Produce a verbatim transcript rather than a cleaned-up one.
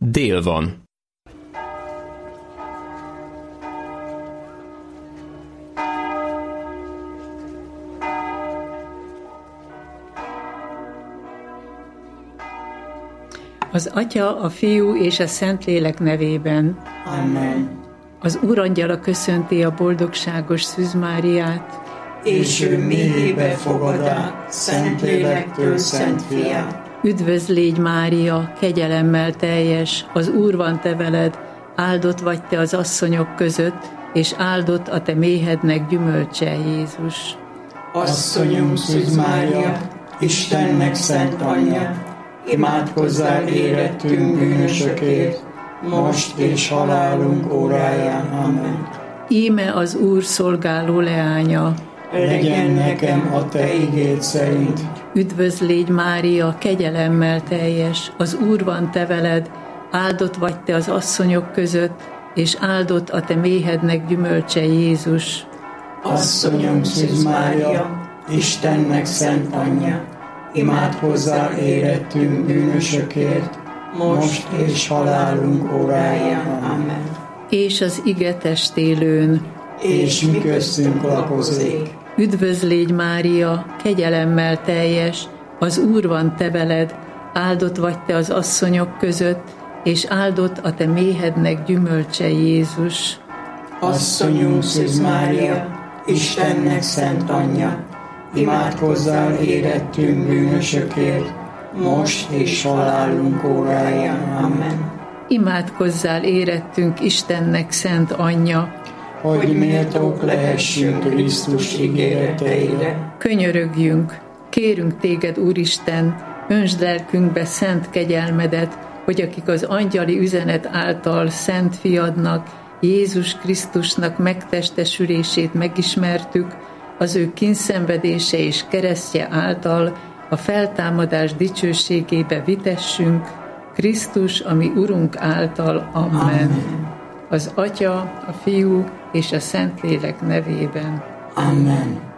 Dél van. Az Atya, a Fiú és a Szentlélek nevében. Amen. Az Úrangyala köszönti a boldogságos Szűz Máriát, és ő méhébe fogad át Szentlélektől Szent Fiát. Üdvözl légy, Mária, kegyelemmel teljes, az Úr van te veled, áldott vagy te az asszonyok között, és áldott a te méhednek gyümölcse, Jézus. Asszonyom, Szűz Mária, Istennek szent anyja, imádkozzál érettünk bűnösökért, most és halálunk óráján. Amen. Íme az Úr szolgáló leánya, legyen nekem a te igéd szerint. Üdvözl légy, Mária, kegyelemmel teljes, az Úr van te veled, áldott vagy te az asszonyok között, és áldott a te méhednek gyümölcse, Jézus. Asszonyom, Szűz Mária, Istennek szent anyja, imádkozzál érettünk bűnösökért, most és halálunk óráján. Amen. És az ige testélőn, és mi köztünk lakozik. Üdvözl légy, Mária, kegyelemmel teljes, az Úr van te veled, áldott vagy te az asszonyok között, és áldott a te méhednek gyümölcse, Jézus. Asszonyunk, Szűz Mária, Istennek szent anyja, imádkozzál érettünk bűnösökért, most és halálunk óráján. Amen. Imádkozzál érettünk Istennek szent anyja, hogy méltók lehessünk Krisztus ígéreteire. Könyörögjünk, kérünk téged, Úristen, öntsd lelkünkbe szent kegyelmedet, hogy akik az angyali üzenet által szent fiadnak, Jézus Krisztusnak megtestesülését megismertük, az ő kínszenvedése és keresztje által a feltámadás dicsőségébe vitessünk, Krisztus, ami Urunk által. Amen. Amen. Az Atya, a Fiú és a Szentlélek nevében. Amen.